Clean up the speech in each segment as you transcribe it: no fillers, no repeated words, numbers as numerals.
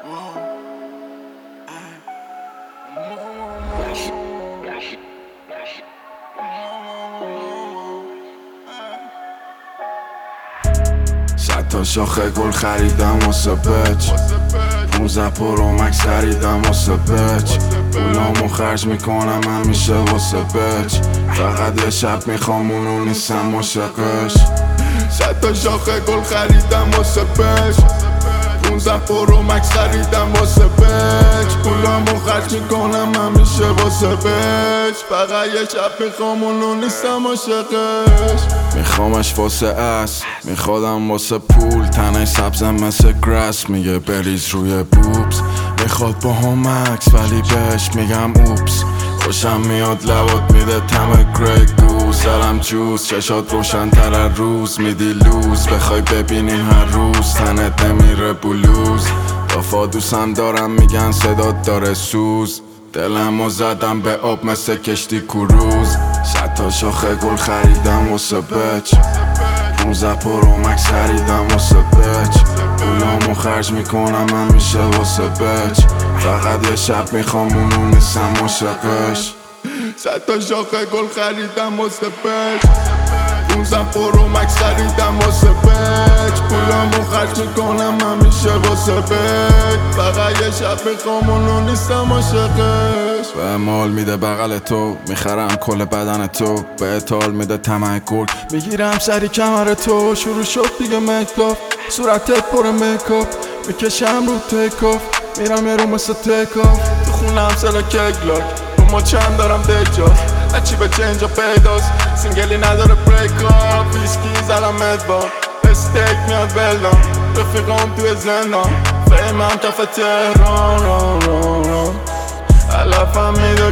صد تا شاخه گل خریدم واسه بچ 15 پرو مکس خریدم واسه بچ پولامو خرج میکنم همیشه واسه بچ فقط یه شب میخوام اونو نیستم عاشقش. صد تا شاخه گل خریدم واسه بچ 15 پرو مکس خریدم واسه بچ پولامو خرج میکنم همیشه واسه بچ فقط یه شب میخوام اونو نیستم عاشقش. میخوامش واسه اس میخوادم واسه پول تنه سبزم مثل گراس میگه بریز روی بوبس میخواد با هم مکس ولی بهش میگم اوپس خوشم میاد لبات میده تم گری گوز سرم جوز چشات روشن تر از روز میدی لوز بخوای ببینیم هر روز تنت نمیره بلوز دافا دوستم دارم میگن صدات داره سوز دلمو زدم به آب مثل کشتی کروز. صد تا شاخه گل خریدم واسه بچ 15 پرو مکس خریدم واسه بچ پولامو خرج میکنم همیشه واسه بچ فقط یه شب میخوام اونو نیستم عاشقش. صد تا شاخه گل خریدم واسه بچ 15 پرو مکس خریدم واسه بچ پولامو خرج میکنم همیشه واسه بچ فقط یه شب میخوام اونو نیستم عاشقش. به مال میده بغل تو میخرم کل بدن تو به حال میده طمع گل میگیرم سری کمر تو شروع شد دیگه مکاپ صورتت پر مکاپ میکشم رو تکاف میرم یه رو مثل تکاف تو خونم سلا کگلاک رو ما چند دارم دجاز هرچی به اینجا پیداست سینگلی نداره بریکاپ ویسکی زدم ادوار استیک میاد بلدم رفیقام توی زندان فیمم کف تهران علفم میده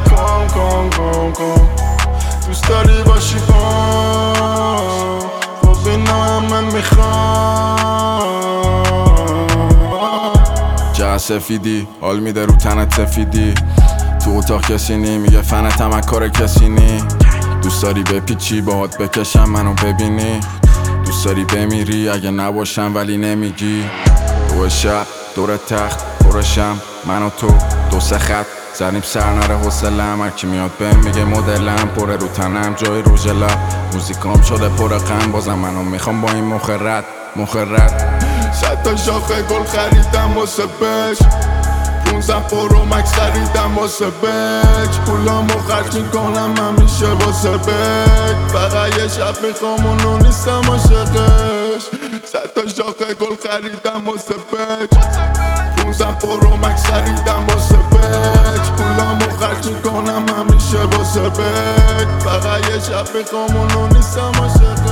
کن دوست داری باشی کن خب اینا من میخوام جه سفیدی حال میده رو تنت سفیدی تو اتاق کسی نی میگه فنتم از کار کسی نی دوست داری بپیچی باهات بکشم منو ببینی دوست داری بمیری اگه نباشم ولی نمیگی دو شب دور تخت پرشم من و تو دو سه خط زنیم سر نره حوصله‌ام هرکی میاد بهم میگه مدلم پره رو تنم جای روژ لب موزیکام شده پر غم بازم منو میخوام با این مخرت صد تا شاخه گل خریدم واسه بچ 15 پرو مکس خریدم واسه بچ پولامو خرج میکنم همیشه واسه بچ فقط یه شب میخوام اونو نیستم عاشقش. صد تا شاخه گل خریدم واسه بچ 15 پرو مکس خریدم واسه بچ پولامو خرج میکنم همیشه واسه بچ فقط یه شب میخوام اونو نیستم عاشقش.